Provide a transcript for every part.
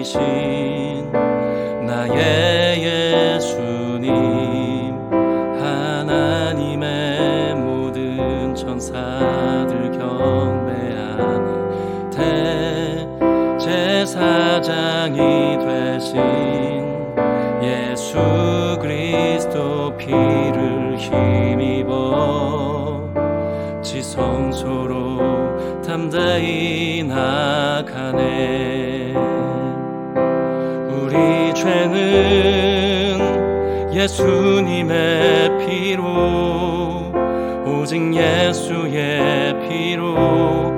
되신 나의 예수님, 하나님의 모든 천사들 경배하는 대제사장이 되신 예수 그리스도 피를 힘입어 지성소로 담대히 나가네. 우리 죄는 예수님의 피로, 오직 예수의 피로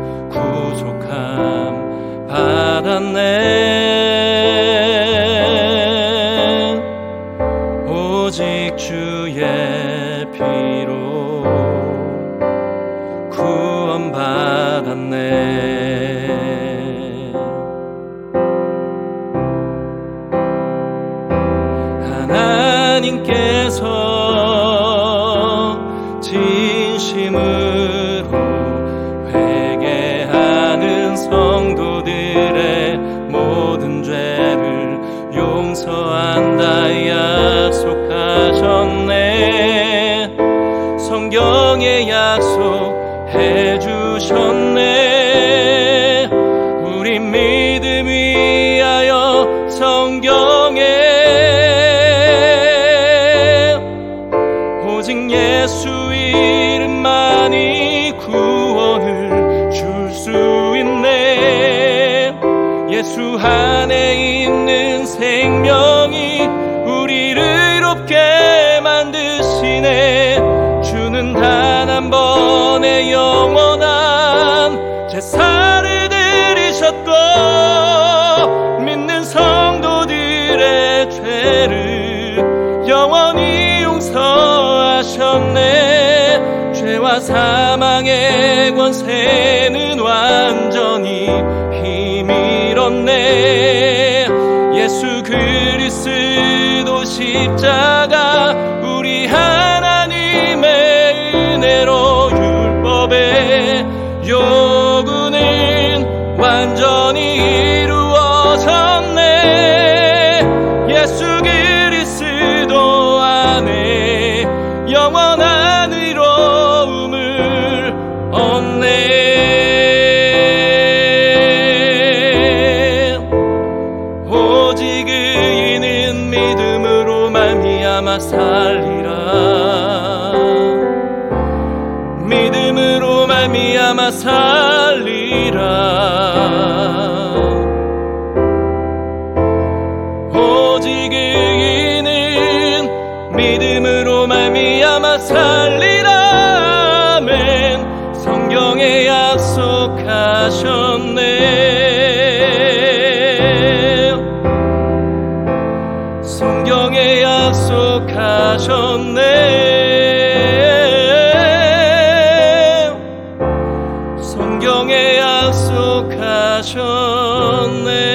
구속함 받았네. 오직 주의 피로 구원받았네. 하나님께서 진심으로 회개하는 성도들의 모든 죄를 용서한다 약속하셨네. 성경에 약속해 주셨네. 우리 믿음 위하여 성경에 오직 예수 이름만이 구원을 줄 수 있네. 예수 안에 있는 생명이 우리를 의롭게 만드시네. 주는 단 한 번의 영원한 제사를 드리셨고 믿는 성도들의 죄를 영원히 용서하셨네. 죄와 사망의 권세는 완전히 힘일었네. 예수 그리스도 십자가 우리 하나님의 은혜로 율법의 요구는 완전히 이루어졌네. 예수 그리스도 안에 영원한 의로움을 얻네. 오직 의인은 믿음으로 말미암아 살리라. 믿음으로 말미암아 살리라. 오직 의인은 믿음으로 말미암아 살리라. 아멘. 성경에 약속하셨네. 성경에 약속하셨네. 성경에 약속하셨네.